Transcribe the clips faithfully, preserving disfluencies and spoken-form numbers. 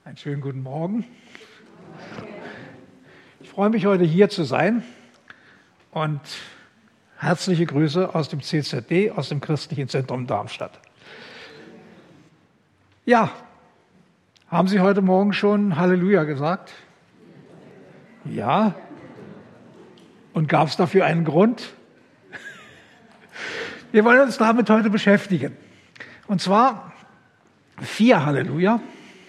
Einen schönen guten Morgen. Ich freue mich, heute hier zu sein und herzliche Grüße aus dem C Z D, aus dem Christlichen Zentrum Darmstadt. Ja, haben Sie heute Morgen schon Halleluja gesagt? Ja. Und gab es dafür einen Grund? Wir wollen uns damit heute beschäftigen. Und zwar vier Halleluja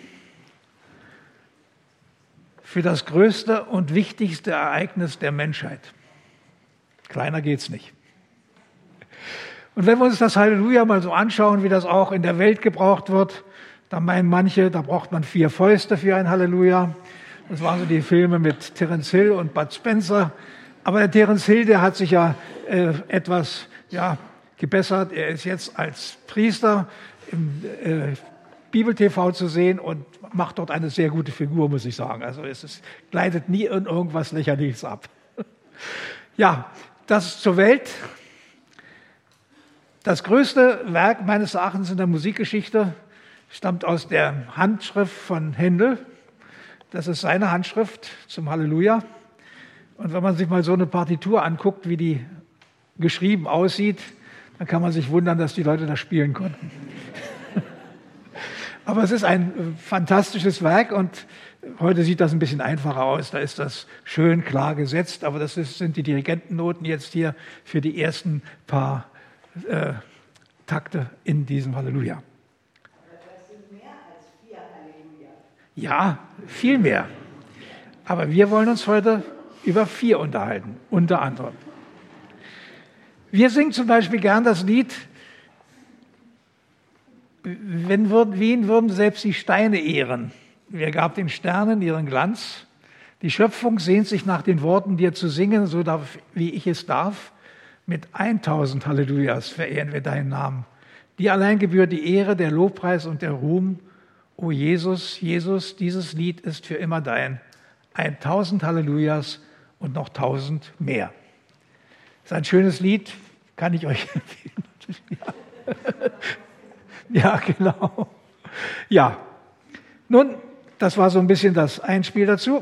für das größte und wichtigste Ereignis der Menschheit. Kleiner geht's nicht. Und wenn wir uns das Halleluja mal so anschauen, wie das auch in der Welt gebraucht wird, dann meinen manche, da braucht man vier Fäuste für ein Halleluja. Das waren so die Filme mit Terence Hill und Bud Spencer. Aber der Terence Hill, der hat sich ja äh, etwas ja, gebessert. Er ist jetzt als Priester im äh, Bibel-T V zu sehen und macht dort eine sehr gute Figur, muss ich sagen. Also es ist, gleitet nie in irgendwas Lächerliches ab. Ja, das zur Welt. Das größte Werk meines Erachtens in der Musikgeschichte stammt aus der Handschrift von Händel. Das ist seine Handschrift zum Halleluja. Und wenn man sich mal so eine Partitur anguckt, wie die geschrieben aussieht, dann kann man sich wundern, dass die Leute das spielen konnten. Aber es ist ein fantastisches Werk und heute sieht das ein bisschen einfacher aus. Da ist das schön klar gesetzt, aber das ist, sind die Dirigentennoten jetzt hier für die ersten paar äh, Takte in diesem Halleluja. Aber das sind mehr als vier Halleluja. Ja, viel mehr. Aber wir wollen uns heute über vier unterhalten, unter anderem. Wir singen zum Beispiel gern das Lied, wenn würden, wen würden selbst die Steine ehren? Wer gab den Sternen ihren Glanz? Die Schöpfung sehnt sich nach den Worten, dir zu singen, so darf, wie ich es darf. Mit tausend Hallelujahs verehren wir deinen Namen. Dir allein gebührt die Ehre, der Lobpreis und der Ruhm. O Jesus, Jesus, dieses Lied ist für immer dein. tausend Hallelujahs und noch tausend mehr. Das ist ein schönes Lied, kann ich euch empfehlen. Ja. Ja, genau. Ja, nun, das war so ein bisschen das Einspiel dazu.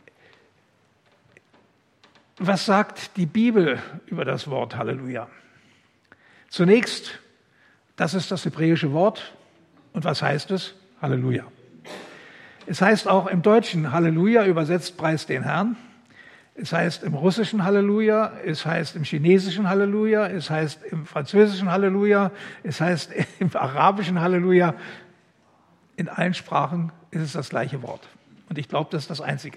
Was sagt die Bibel über das Wort Halleluja? Zunächst, das ist das hebräische Wort. Und was heißt es? Halleluja. Es heißt auch im Deutschen Halleluja, übersetzt Preis den Herrn. Es heißt im Russischen Halleluja, es heißt im Chinesischen Halleluja, es heißt im Französischen Halleluja, es heißt im Arabischen Halleluja. In allen Sprachen ist es das gleiche Wort. Und ich glaube, das ist das Einzige.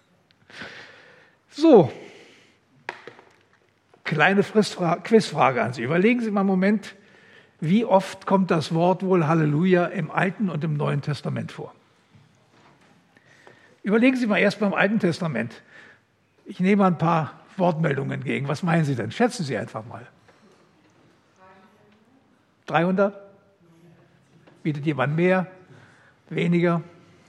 So, kleine Quizfrage an Sie. Überlegen Sie mal einen Moment, wie oft kommt das Wort wohl Halleluja im Alten und im Neuen Testament vor? Überlegen Sie mal erst mal im Alten Testament. Ich nehme ein paar Wortmeldungen entgegen. Was meinen Sie denn? Schätzen Sie einfach mal. dreihundert? Bietet jemand mehr? Weniger?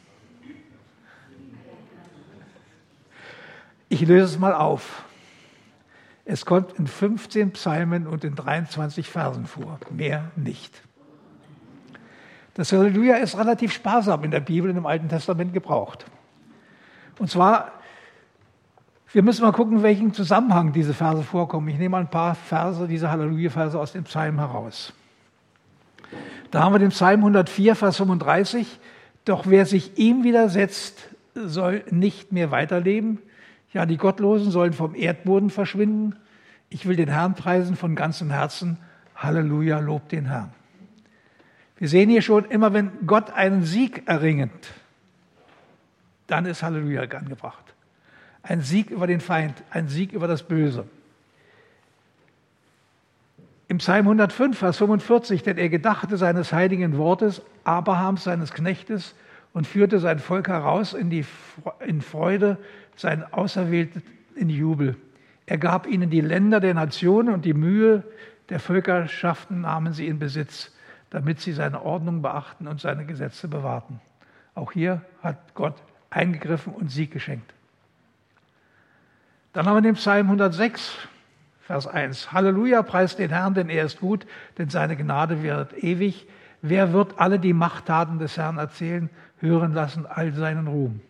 Ich löse es mal auf. Es kommt in fünfzehn Psalmen und in dreiundzwanzig Versen vor. Mehr nicht. Das Halleluja ist relativ sparsam in der Bibel und im Alten Testament gebraucht. Und zwar wir müssen mal gucken, in welchem Zusammenhang diese Verse vorkommen. Ich nehme mal ein paar Verse, diese Halleluja-Verse aus dem Psalm heraus. Da haben wir den Psalm hundertvier, Vers fünfunddreißig. Doch wer sich ihm widersetzt, soll nicht mehr weiterleben. Ja, die Gottlosen sollen vom Erdboden verschwinden. Ich will den Herrn preisen von ganzem Herzen. Halleluja, lobt den Herrn. Wir sehen hier schon, immer wenn Gott einen Sieg erringt, dann ist Halleluja angebracht. Ein Sieg über den Feind, ein Sieg über das Böse. Im Psalm hundertfünf, Vers fünfundvierzig, denn er gedachte seines heiligen Wortes, Abrahams, seines Knechtes, und führte sein Volk heraus in, die, in Freude, sein Auserwählten in Jubel. Er gab ihnen die Länder der Nationen und die Mühe der Völkerschaften nahmen sie in Besitz, damit sie seine Ordnung beachten und seine Gesetze bewahrten. Auch hier hat Gott eingegriffen und Sieg geschenkt. Dann haben wir den Psalm hundertsechs, Vers eins. Halleluja, preist den Herrn, denn er ist gut, denn seine Gnade währt ewig. Wer wird alle die Machttaten des Herrn erzählen, hören lassen, all seinen Ruhm?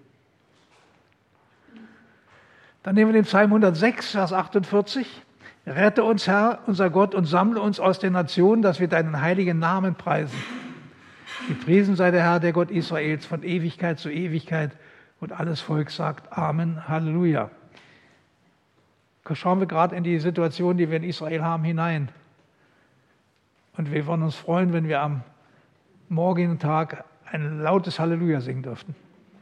Dann nehmen wir den Psalm hundertsechs, Vers achtundvierzig. Rette uns, Herr, unser Gott, und sammle uns aus den Nationen, dass wir deinen heiligen Namen preisen. Gepriesen sei der Herr, der Gott Israels, von Ewigkeit zu Ewigkeit. Und alles Volk sagt Amen, Halleluja. Schauen wir gerade in die Situation, die wir in Israel haben, hinein. Und wir wollen uns freuen, wenn wir am morgigen Tag ein lautes Halleluja singen dürften.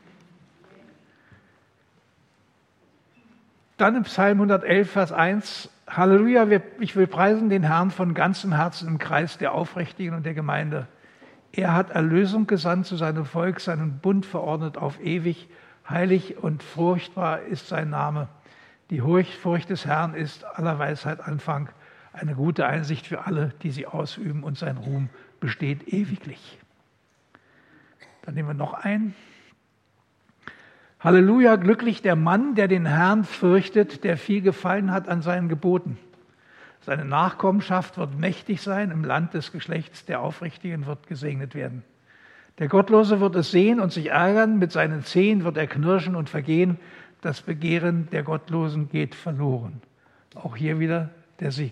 Dann im Psalm hundertelf, Vers eins. Halleluja, ich will preisen den Herrn von ganzem Herzen im Kreis der Aufrichtigen und der Gemeinde. Er hat Erlösung gesandt zu seinem Volk, seinen Bund verordnet auf ewig. Heilig und furchtbar ist sein Name. Die Furcht des Herrn ist aller Weisheit Anfang, eine gute Einsicht für alle, die sie ausüben, und sein Ruhm besteht ewiglich. Dann nehmen wir noch ein. Halleluja, glücklich der Mann, der den Herrn fürchtet, der viel Gefallen hat an seinen Geboten. Seine Nachkommenschaft wird mächtig sein, im Land des Geschlechts der Aufrichtigen wird gesegnet werden. Der Gottlose wird es sehen und sich ärgern, mit seinen Zehen wird er knirschen und vergehen. Das Begehren der Gottlosen geht verloren. Auch hier wieder der Sieg.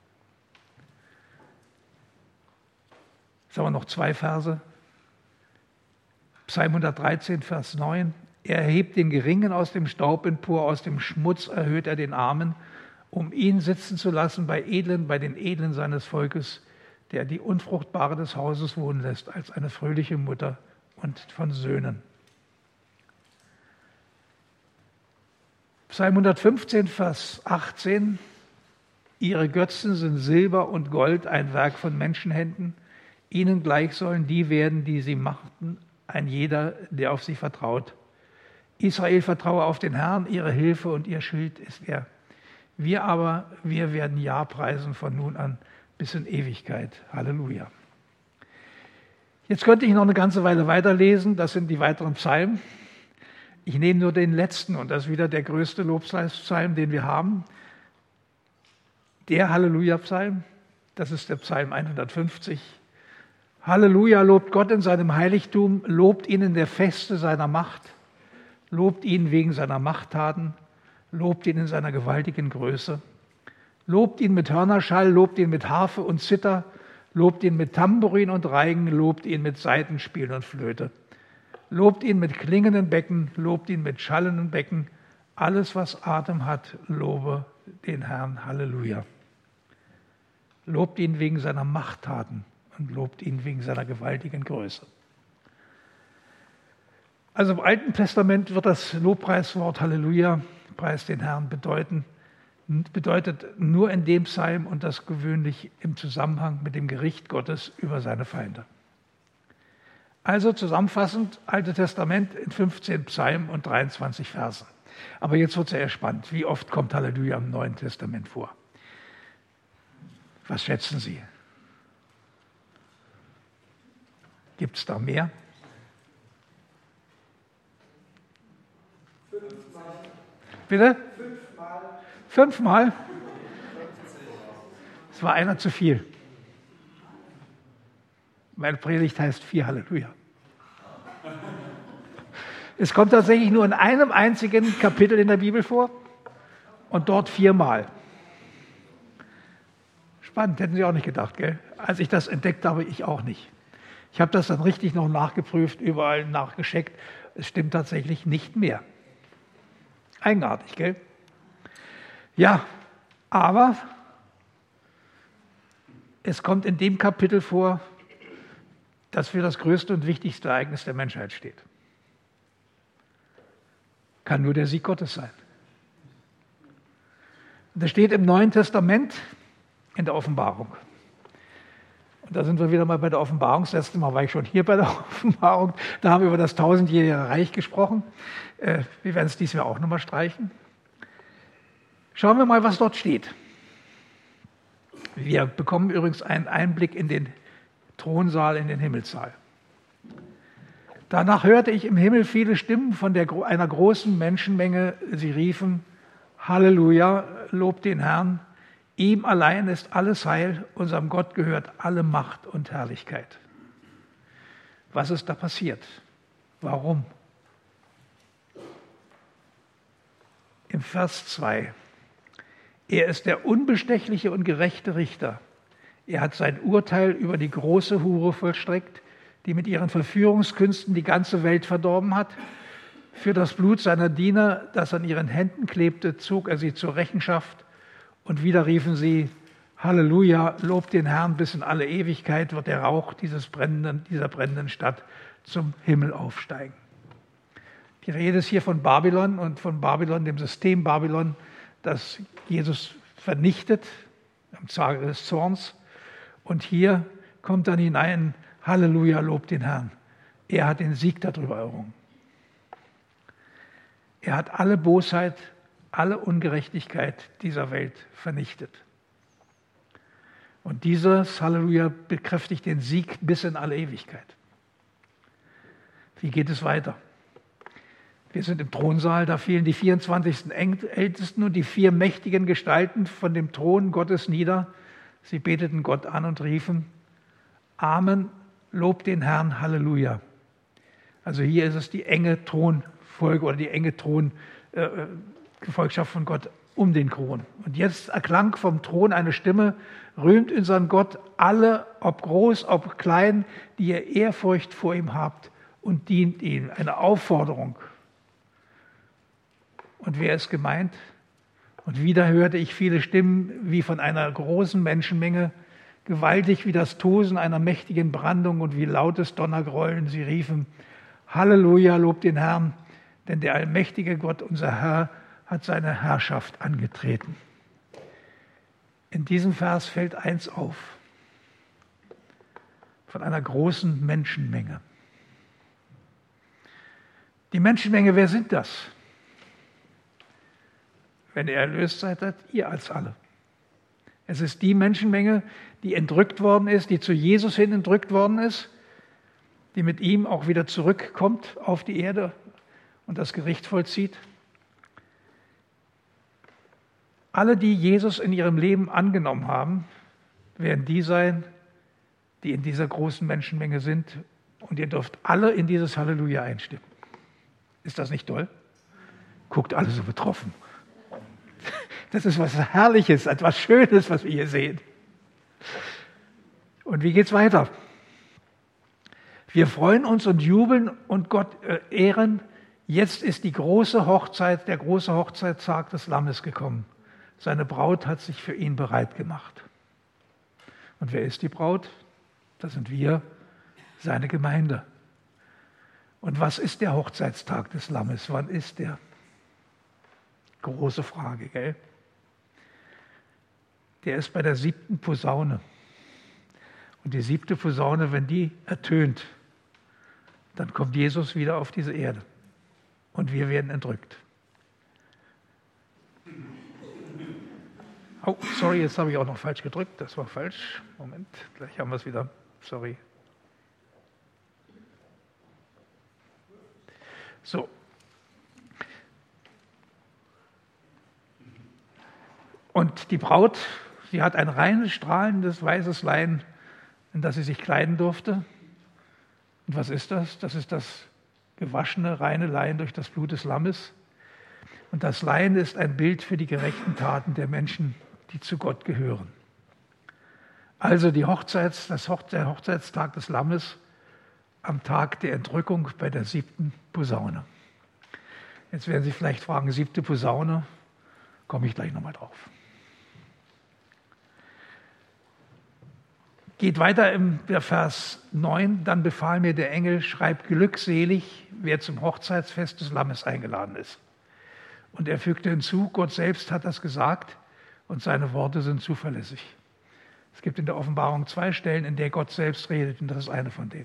Jetzt haben wir noch zwei Verse. Psalm hundertdreizehn, Vers neun. Er erhebt den Geringen aus dem Staub empor, aus dem Schmutz erhöht er den Armen, um ihn sitzen zu lassen bei Edlen, bei den Edlen seines Volkes, der die Unfruchtbare des Hauses wohnen lässt, als eine fröhliche Mutter und von Söhnen. Psalm hundertfünfzehn, Vers achtzehn. Ihre Götzen sind Silber und Gold, ein Werk von Menschenhänden. Ihnen gleich sollen die werden, die sie machten, ein jeder, der auf sie vertraut. Israel vertraue auf den Herrn, ihre Hilfe und ihr Schild ist er. Wir aber, wir werden Ja preisen von nun an bis in Ewigkeit. Halleluja. Jetzt könnte ich noch eine ganze Weile weiterlesen, das sind die weiteren Psalmen. Ich nehme nur den letzten und das ist wieder der größte Lobpreispsalm, den wir haben. Der Halleluja-Psalm, das ist der Psalm hundertfünfzig. Halleluja, lobt Gott in seinem Heiligtum, lobt ihn in der Feste seiner Macht, lobt ihn wegen seiner Machttaten, lobt ihn in seiner gewaltigen Größe, lobt ihn mit Hörnerschall, lobt ihn mit Harfe und Zither, lobt ihn mit Tambourin und Reigen, lobt ihn mit Saitenspiel und Flöte, lobt ihn mit klingenden Becken, lobt ihn mit schallenden Becken, alles, was Atem hat, lobe den Herrn, Halleluja. Lobt ihn wegen seiner Machttaten und lobt ihn wegen seiner gewaltigen Größe. Also im Alten Testament wird das Lobpreiswort Halleluja, preis den Herrn, bedeuten, bedeutet nur in dem Psalm und das gewöhnlich im Zusammenhang mit dem Gericht Gottes über seine Feinde. Also zusammenfassend, Alte Testament in fünfzehn Psalmen und dreiundzwanzig Versen. Aber jetzt wird es ja spannend. Wie oft kommt Halleluja im Neuen Testament vor? Was schätzen Sie? Gibt es da mehr? Fünfmal. Bitte? Fünfmal. Fünfmal? Es war einer zu viel. Meine Predigt heißt vier Halleluja. Es kommt tatsächlich nur in einem einzigen Kapitel in der Bibel vor und dort viermal. Spannend, hätten Sie auch nicht gedacht, gell? Als ich das entdeckt habe, ich auch nicht. Ich habe das dann richtig noch nachgeprüft, überall nachgescheckt. Es stimmt tatsächlich nicht mehr. Eigenartig, gell? Ja, aber es kommt in dem Kapitel vor, das für das größte und wichtigste Ereignis der Menschheit steht. Kann nur der Sieg Gottes sein. Und das steht im Neuen Testament in der Offenbarung. Und da sind wir wieder mal bei der Offenbarung. Das letzte Mal war ich schon hier bei der Offenbarung. Da haben wir über das tausendjährige Reich gesprochen. Wir werden es diesmal auch nochmal streichen. Schauen wir mal, was dort steht. Wir bekommen übrigens einen Einblick in den Thronsaal, in den Himmelssaal. Danach hörte ich im Himmel viele Stimmen von der, einer großen Menschenmenge. Sie riefen, Halleluja, lobt den Herrn. Ihm allein ist alles Heil, unserem Gott gehört alle Macht und Herrlichkeit. Was ist da passiert? Warum? Im Vers zwei. Er ist der unbestechliche und gerechte Richter. Er hat sein Urteil über die große Hure vollstreckt, die mit ihren Verführungskünsten die ganze Welt verdorben hat. Für das Blut seiner Diener, das an ihren Händen klebte, zog er sie zur Rechenschaft. Und wieder riefen sie, Halleluja, lobt den Herrn, bis in alle Ewigkeit wird der Rauch dieses brennenden, dieser brennenden Stadt zum Himmel aufsteigen. Die Rede ist hier von Babylon und von Babylon, dem System Babylon, das Jesus vernichtet am Tage des Zorns. Und hier kommt dann hinein, Halleluja, lobt den Herrn. Er hat den Sieg darüber errungen. Er hat alle Bosheit, alle Ungerechtigkeit dieser Welt vernichtet. Und dieses Halleluja bekräftigt den Sieg bis in alle Ewigkeit. Wie geht es weiter? Wir sind im Thronsaal, da fielen die vierundzwanzig Ältesten und die vier mächtigen Gestalten von dem Thron Gottes nieder. Sie beteten Gott an und riefen, Amen, lobt den Herrn, Halleluja. Also hier ist es die enge Thronfolge oder die enge Throngefolgschaft von Gott um den Thron. Und jetzt erklang vom Thron eine Stimme, rühmt unseren Gott alle, ob groß, ob klein, die ihr Ehrfurcht vor ihm habt und dient ihm. Eine Aufforderung. Und wer ist gemeint? Und wieder hörte ich viele Stimmen wie von einer großen Menschenmenge, gewaltig wie das Tosen einer mächtigen Brandung und wie lautes Donnergrollen. Sie riefen, Halleluja, lobt den Herrn, denn der allmächtige Gott, unser Herr, hat seine Herrschaft angetreten. In diesem Vers fällt eins auf, von einer großen Menschenmenge. Die Menschenmenge, wer sind das? Wenn ihr erlöst seid, seid ihr als alle. Es ist die Menschenmenge, die entrückt worden ist, die zu Jesus hin entrückt worden ist, die mit ihm auch wieder zurückkommt auf die Erde und das Gericht vollzieht. Alle, die Jesus in ihrem Leben angenommen haben, werden die sein, die in dieser großen Menschenmenge sind. Und ihr dürft alle in dieses Halleluja einstimmen. Ist das nicht toll? Guckt alle so betroffen. Das ist was Herrliches, etwas Schönes, was wir hier sehen. Und wie geht's weiter? Wir freuen uns und jubeln und Gott äh, ehren. Jetzt ist die große Hochzeit, der große Hochzeitstag des Lammes gekommen. Seine Braut hat sich für ihn bereit gemacht. Und wer ist die Braut? Das sind wir, seine Gemeinde. Und was ist der Hochzeitstag des Lammes? Wann ist der? Große Frage, gell? Der ist bei der siebten Posaune. Und die siebte Posaune, wenn die ertönt, dann kommt Jesus wieder auf diese Erde. Und wir werden entrückt. Oh, sorry, jetzt habe ich auch noch falsch gedrückt. Das war falsch. Moment, gleich haben wir es wieder. Sorry. So. Und die Braut, sie hat ein reines, strahlendes, weißes Lein, in das sie sich kleiden durfte. Und was ist das? Das ist das gewaschene, reine Lein durch das Blut des Lammes. Und das Lein ist ein Bild für die gerechten Taten der Menschen, die zu Gott gehören. Also die Hochzeits, das Hoch, der Hochzeitstag des Lammes am Tag der Entrückung bei der siebten Posaune. Jetzt werden Sie vielleicht fragen, siebte Posaune, komme ich gleich nochmal drauf. Geht weiter im Vers neun, dann befahl mir der Engel, schreib glückselig, wer zum Hochzeitsfest des Lammes eingeladen ist. Und er fügte hinzu, Gott selbst hat das gesagt und seine Worte sind zuverlässig. Es gibt in der Offenbarung zwei Stellen, in der Gott selbst redet und das ist eine von denen.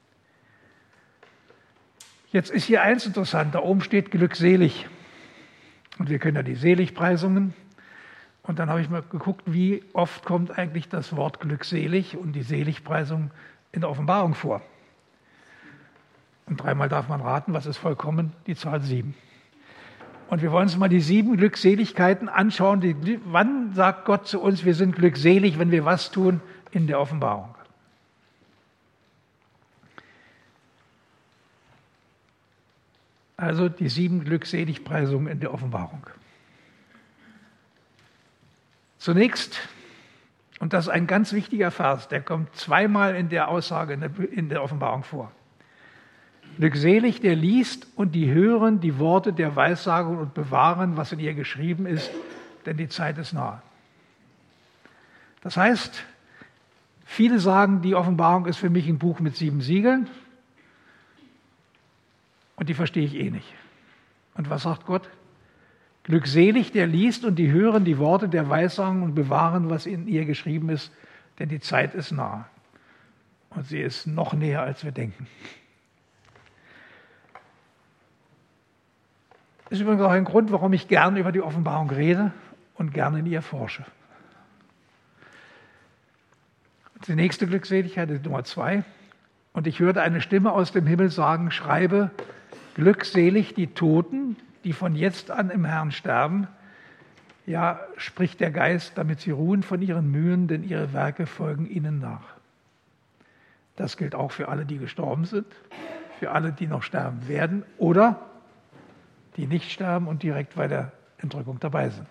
Jetzt ist hier eins interessant, da oben steht glückselig. Und wir können ja die Seligpreisungen. Und dann habe ich mal geguckt, wie oft kommt eigentlich das Wort glückselig und die Seligpreisung in der Offenbarung vor. Und dreimal darf man raten, was ist vollkommen? Die Zahl sieben. Und wir wollen uns mal die sieben Glückseligkeiten anschauen. Die, wann sagt Gott zu uns, wir sind glückselig, wenn wir was tun in der Offenbarung? Also die sieben Glückseligpreisungen in der Offenbarung. Zunächst, und das ist ein ganz wichtiger Vers, der kommt zweimal in der Aussage in der, in der Offenbarung vor. Glückselig, der liest und die hören die Worte der Weissagung und bewahren, was in ihr geschrieben ist, denn die Zeit ist nahe. Das heißt, viele sagen, die Offenbarung ist für mich ein Buch mit sieben Siegeln und die verstehe ich eh nicht. Und was sagt Gott? Glückselig, der liest und die hören die Worte der Weissagung und bewahren, was in ihr geschrieben ist, denn die Zeit ist nahe. Und sie ist noch näher, als wir denken. Das ist übrigens auch ein Grund, warum ich gerne über die Offenbarung rede und gerne in ihr forsche. Die nächste Glückseligkeit ist Nummer zwei. Und ich hörte eine Stimme aus dem Himmel sagen, schreibe, glückselig die Toten, die von jetzt an im Herrn sterben. Ja, spricht der Geist, damit sie ruhen von ihren Mühen, denn ihre Werke folgen ihnen nach. Das gilt auch für alle, die gestorben sind, für alle, die noch sterben werden oder die nicht sterben und direkt bei der Entrückung dabei sind.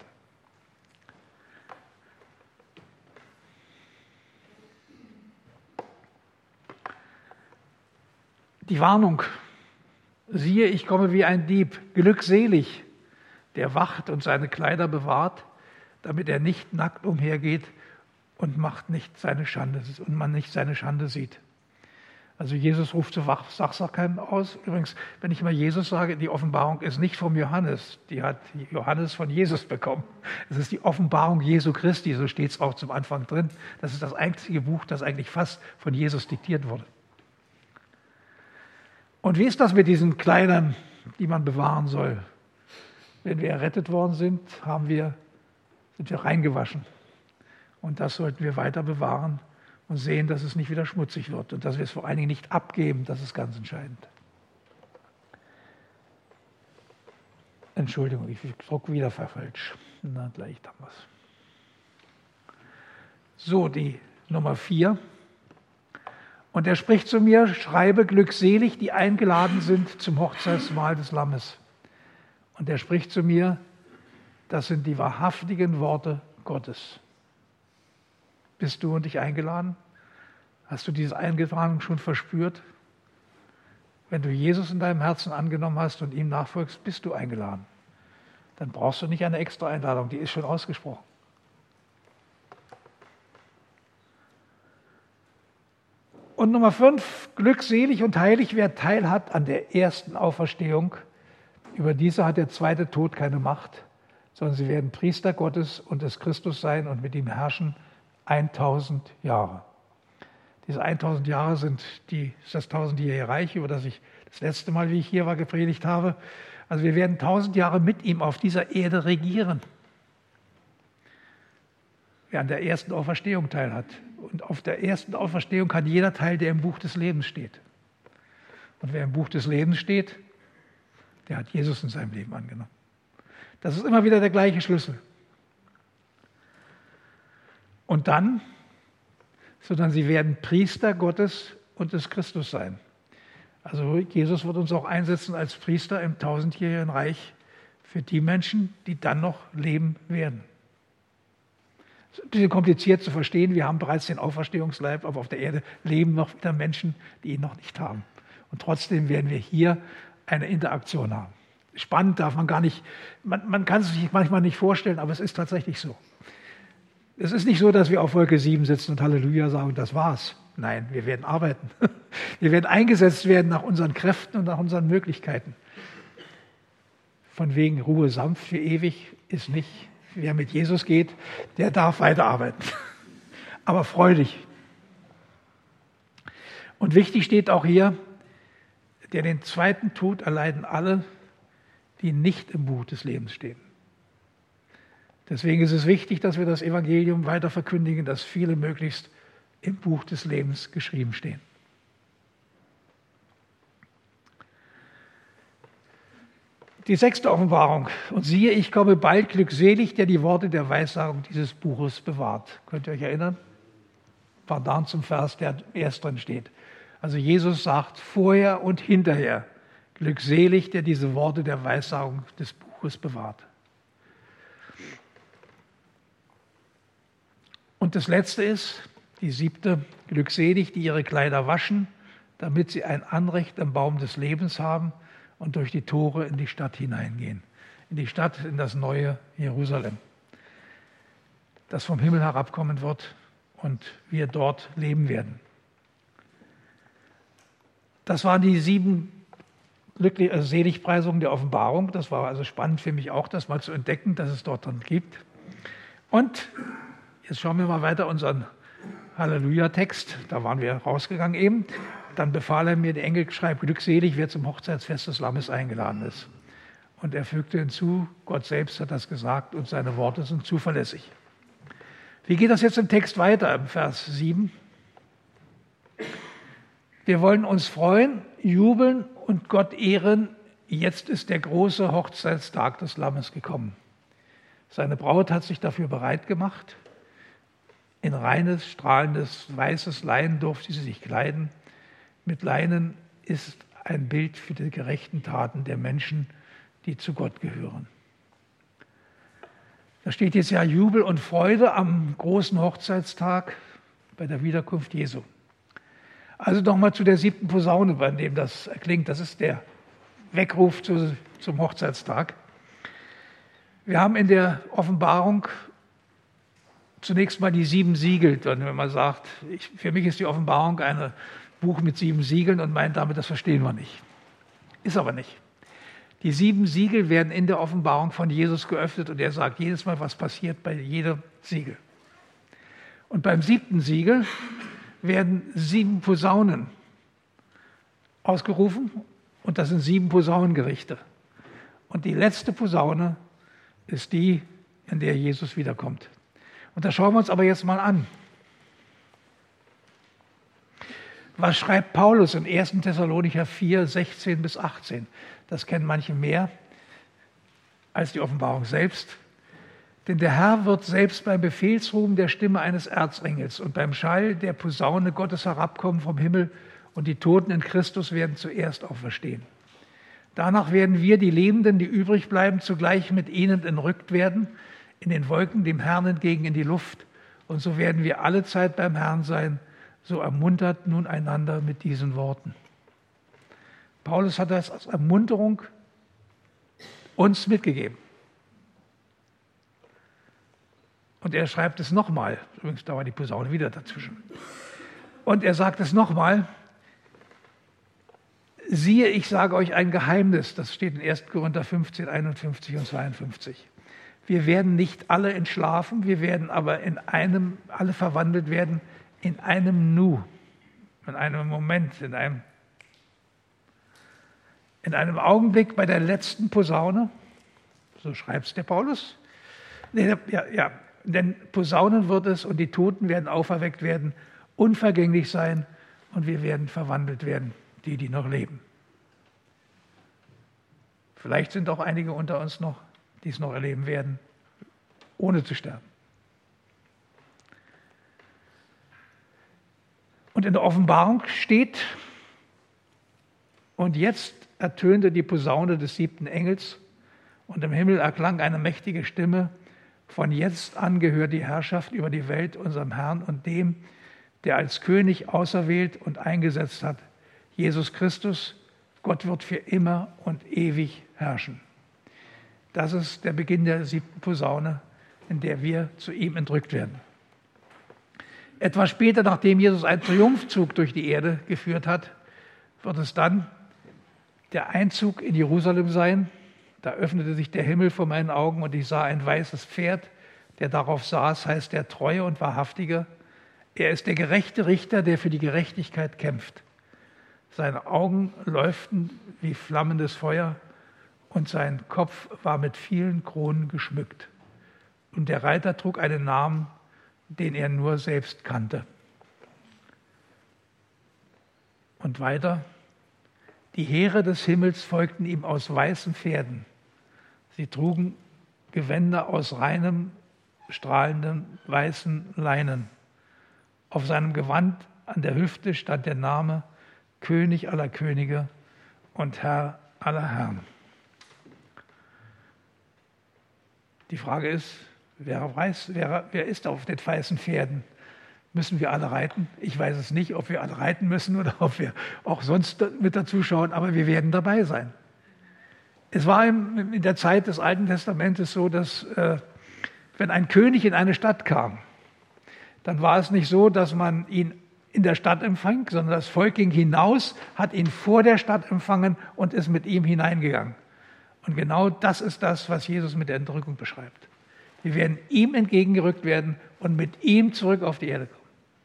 Die Warnung. Siehe, ich komme wie ein Dieb, glückselig, der wacht und seine Kleider bewahrt, damit er nicht nackt umhergeht und macht nicht seine Schande und man nicht seine Schande sieht. Also Jesus ruft zu Wachsachern aus. Übrigens, wenn ich mal Jesus sage, die Offenbarung ist nicht vom Johannes, die hat Johannes von Jesus bekommen. Es ist die Offenbarung Jesu Christi, so steht es auch zum Anfang drin. Das ist das einzige Buch, das eigentlich fast von Jesus diktiert wurde. Und wie ist das mit diesen Kleidern, die man bewahren soll? Wenn wir errettet worden sind, haben wir, sind wir reingewaschen. Und das sollten wir weiter bewahren und sehen, dass es nicht wieder schmutzig wird und dass wir es vor allen Dingen nicht abgeben. Das ist ganz entscheidend. Entschuldigung, ich drucke wieder falsch. Na, gleich haben wir es. So, die Nummer vier. Und er spricht zu mir, schreibe glückselig, die eingeladen sind zum Hochzeitsmahl des Lammes. Und er spricht zu mir, das sind die wahrhaftigen Worte Gottes. Bist du und ich eingeladen? Hast du diese Einladung schon verspürt? Wenn du Jesus in deinem Herzen angenommen hast und ihm nachfolgst, bist du eingeladen. Dann brauchst du nicht eine extra Einladung, die ist schon ausgesprochen. Und Nummer fünf, glückselig und heilig, wer Teil hat an der ersten Auferstehung. Über diese hat der zweite Tod keine Macht, sondern sie werden Priester Gottes und des Christus sein und mit ihm herrschen tausend Jahre. Diese tausend Jahre sind die, ist das tausendjährige Reich, über das ich das letzte Mal, wie ich hier war, gepredigt habe. Also wir werden tausend Jahre mit ihm auf dieser Erde regieren. Wer an der ersten Auferstehung teilhat. Und auf der ersten Auferstehung hat jeder Teil, der im Buch des Lebens steht. Und wer im Buch des Lebens steht, der hat Jesus in seinem Leben angenommen. Das ist immer wieder der gleiche Schlüssel. Und dann, sondern sie werden Priester Gottes und des Christus sein. Also Jesus wird uns auch einsetzen als Priester im tausendjährigen Reich für die Menschen, die dann noch leben werden. Das ist ein bisschen kompliziert zu verstehen. Wir haben bereits den Auferstehungsleib, aber auf der Erde leben noch wieder Menschen, die ihn noch nicht haben. Und trotzdem werden wir hier eine Interaktion haben. Spannend darf man gar nicht, man, man kann es sich manchmal nicht vorstellen, aber es ist tatsächlich so. Es ist nicht so, dass wir auf Wolke sieben sitzen und Halleluja sagen und das war's. Nein, wir werden arbeiten. Wir werden eingesetzt werden nach unseren Kräften und nach unseren Möglichkeiten. Von wegen Ruhe sanft für ewig ist nicht. Wer mit Jesus geht, der darf weiterarbeiten. Aber freudig. Und wichtig steht auch hier, der den zweiten Tod erleiden alle, die nicht im Buch des Lebens stehen. Deswegen ist es wichtig, dass wir das Evangelium weiter verkündigen, dass viele möglichst im Buch des Lebens geschrieben stehen. Die sechste Offenbarung. Und siehe, ich komme bald, glückselig, der die Worte der Weissagung dieses Buches bewahrt. Könnt ihr euch erinnern? Pardon zum Vers, der erst drin steht. Also Jesus sagt vorher und hinterher, Glückselig, der diese Worte der Weissagung des Buches bewahrt. Und das letzte ist, die siebte, glückselig, die ihre Kleider waschen, damit sie ein Anrecht am Baum des Lebens haben und durch die Tore in die Stadt hineingehen. In die Stadt, in das neue Jerusalem, das vom Himmel herabkommen wird und wir dort leben werden. Das waren die sieben glücklich, also Seligpreisungen der Offenbarung. Das war also spannend für mich auch, das mal zu entdecken, dass es dort dann gibt. Und jetzt schauen wir mal weiter unseren Halleluja-Text. Da waren wir rausgegangen eben. Dann befahl er mir, der Engel schreibt, glückselig, wer zum Hochzeitsfest des Lammes eingeladen ist. Und er fügte hinzu, Gott selbst hat das gesagt und seine Worte sind zuverlässig. Wie geht das jetzt im Text weiter, im Vers sieben? Wir wollen uns freuen, jubeln und Gott ehren. Jetzt ist der große Hochzeitstag des Lammes gekommen. Seine Braut hat sich dafür bereit gemacht. In reines, strahlendes, weißes Leinen durfte sie sich kleiden. Mit Leinen ist ein Bild für die gerechten Taten der Menschen, die zu Gott gehören. Da steht jetzt ja Jubel und Freude am großen Hochzeitstag bei der Wiederkunft Jesu. Also nochmal zu der siebten Posaune, bei dem das erklingt. Das ist der Weckruf zu, zum Hochzeitstag. Wir haben in der Offenbarung zunächst mal die sieben Siegel. Wenn man sagt, ich, für mich ist die Offenbarung ein Buch mit sieben Siegeln und meint damit, das verstehen wir nicht. Ist aber nicht. Die sieben Siegel werden in der Offenbarung von Jesus geöffnet und er sagt jedes Mal, was passiert bei jedem Siegel. Und beim siebten Siegel werden sieben Posaunen ausgerufen und das sind sieben Posaunengerichte. Und die letzte Posaune ist die, in der Jesus wiederkommt. Und das schauen wir uns aber jetzt mal an. Was schreibt Paulus im ersten Thessalonicher vier, sechzehn bis achtzehn? Das kennen manche mehr als die Offenbarung selbst. Denn der Herr wird selbst beim Befehlsrufen der Stimme eines Erzengels und beim Schall der Posaune Gottes herabkommen vom Himmel und die Toten in Christus werden zuerst auferstehen. Danach werden wir, die Lebenden, die übrig bleiben, zugleich mit ihnen entrückt werden, in den Wolken dem Herrn entgegen in die Luft. Und so werden wir alle Zeit beim Herrn sein. So ermuntert nun einander mit diesen Worten. Paulus hat das als Ermunterung uns mitgegeben. Und er schreibt es nochmal. Übrigens, da war die Posaune wieder dazwischen. Und er sagt es nochmal. Siehe, ich sage euch ein Geheimnis. Das steht in ersten Korinther fünfzehn, einundfünfzig und zweiundfünfzig. Wir werden nicht alle entschlafen, wir werden aber in einem, alle verwandelt werden, in einem Nu, in einem Moment, in einem, in einem Augenblick bei der letzten Posaune, so schreibt es der Paulus. Nee, ja, ja, denn Posaunen wird es und die Toten werden auferweckt werden, unvergänglich sein und wir werden verwandelt werden, die, die noch leben. Vielleicht sind auch einige unter uns noch, die es noch erleben werden, ohne zu sterben. Und in der Offenbarung steht, und jetzt ertönte die Posaune des siebten Engels und im Himmel erklang eine mächtige Stimme, von jetzt an gehört die Herrschaft über die Welt unserem Herrn und dem, der als König auserwählt und eingesetzt hat, Jesus Christus. Gott wird für immer und ewig herrschen. Das ist der Beginn der siebten Posaune, in der wir zu ihm entrückt werden. Etwas später, nachdem Jesus einen Triumphzug durch die Erde geführt hat, wird es dann der Einzug in Jerusalem sein. Da öffnete sich der Himmel vor meinen Augen und ich sah ein weißes Pferd, der darauf saß, heißt der Treue und Wahrhaftige. Er ist der gerechte Richter, der für die Gerechtigkeit kämpft. Seine Augen leuchten wie flammendes Feuer und sein Kopf war mit vielen Kronen geschmückt. Und der Reiter trug einen Namen, den er nur selbst kannte. Und weiter, die Heere des Himmels folgten ihm aus weißen Pferden. Sie trugen Gewänder aus reinem, strahlendem, weißen Leinen. Auf seinem Gewand an der Hüfte stand der Name König aller Könige und Herr aller Herren. Die Frage ist, wer weiß, wer, wer ist auf den weißen Pferden? Müssen wir alle reiten? Ich weiß es nicht, ob wir alle reiten müssen oder ob wir auch sonst mit dazuschauen, aber wir werden dabei sein. Es war in der Zeit des Alten Testamentes so, dass äh, wenn ein König in eine Stadt kam, dann war es nicht so, dass man ihn in der Stadt empfing, sondern das Volk ging hinaus, hat ihn vor der Stadt empfangen und ist mit ihm hineingegangen. Und genau das ist das, was Jesus mit der Entrückung beschreibt. Wir werden ihm entgegengerückt werden und mit ihm zurück auf die Erde kommen.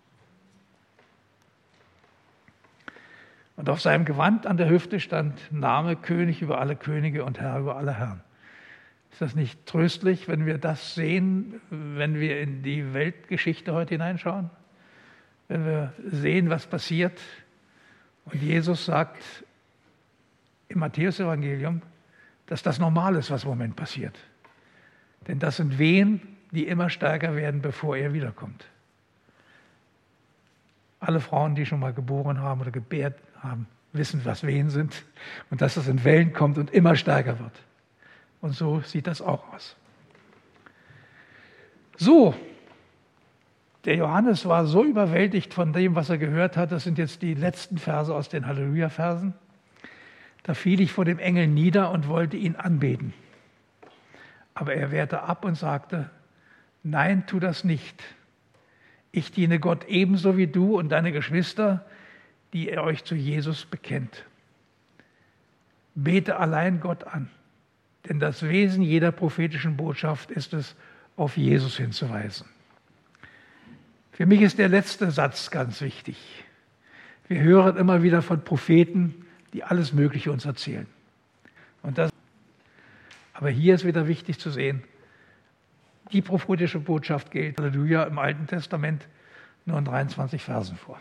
Und auf seinem Gewand an der Hüfte stand Name König über alle Könige und Herr über alle Herren. Ist das nicht tröstlich, wenn wir das sehen, wenn wir in die Weltgeschichte heute hineinschauen? Wenn wir sehen, was passiert. Und Jesus sagt im Matthäus-Evangelium, dass das normal ist, was im Moment passiert. Denn das sind Wehen, die immer stärker werden, bevor er wiederkommt. Alle Frauen, die schon mal geboren haben oder gebärt haben, wissen, was Wehen sind und dass es in Wellen kommt und immer stärker wird. Und so sieht das auch aus. So, der Johannes war so überwältigt von dem, was er gehört hat. Das sind jetzt die letzten Verse aus den Halleluja-Versen. Da fiel ich vor dem Engel nieder und wollte ihn anbeten. Aber er wehrte ab und sagte, nein, tu das nicht. Ich diene Gott ebenso wie du und deine Geschwister, die ihr euch zu Jesus bekennt. Bete allein Gott an, denn das Wesen jeder prophetischen Botschaft ist es, auf Jesus hinzuweisen. Für mich ist der letzte Satz ganz wichtig. Wir hören immer wieder von Propheten, die alles Mögliche uns erzählen. Und das, aber hier ist wieder wichtig zu sehen, die prophetische Botschaft gilt, Halleluja, im Alten Testament nur in dreiundzwanzig Versen vor.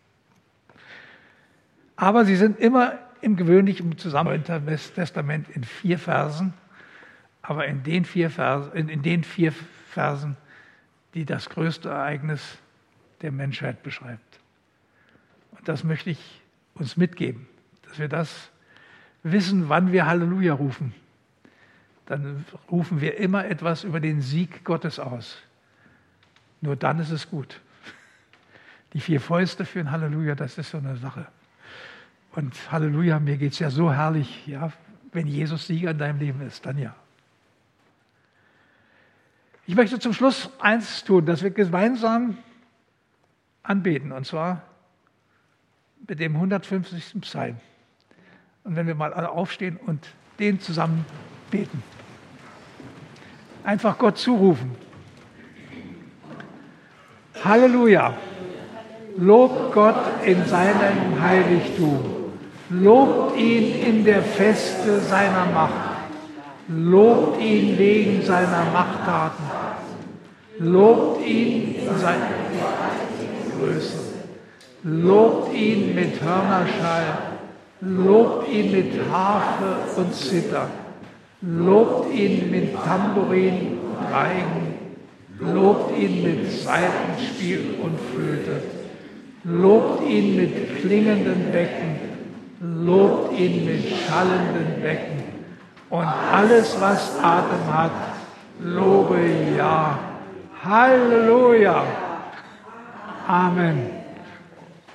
Aber sie sind immer im gewöhnlichen Zusammenhang im Testament in vier Versen, aber in den vier Versen, in, in den vier Versen, die das größte Ereignis der Menschheit beschreibt. Und das möchte ich uns mitgeben, dass wir das wissen, wann wir Halleluja rufen. Dann rufen wir immer etwas über den Sieg Gottes aus. Nur dann ist es gut. Die vier Fäuste für ein Halleluja, das ist so eine Sache. Und Halleluja, mir geht es ja so herrlich, ja, wenn Jesus Sieger in deinem Leben ist, dann ja. Ich möchte zum Schluss eins tun, dass wir gemeinsam anbeten, und zwar mit dem hundertfünfzigsten Psalm. Und wenn wir mal alle aufstehen und den zusammen beten. Einfach Gott zurufen. Halleluja. Lobt Gott in seinem Heiligtum. Lobt ihn in der Feste seiner Macht. Lobt ihn wegen seiner Machttaten. Lobt ihn in seiner Größe. Lobt ihn mit Hörnerschall. Lobt ihn mit Harfe und Zither. Lobt ihn mit Tambourin und Reigen. Lobt ihn mit Saitenspiel und Flöte. Lobt ihn mit klingenden Becken. Lobt ihn mit schallenden Becken. Und alles, was Atem hat, lobe ja. Halleluja. Amen.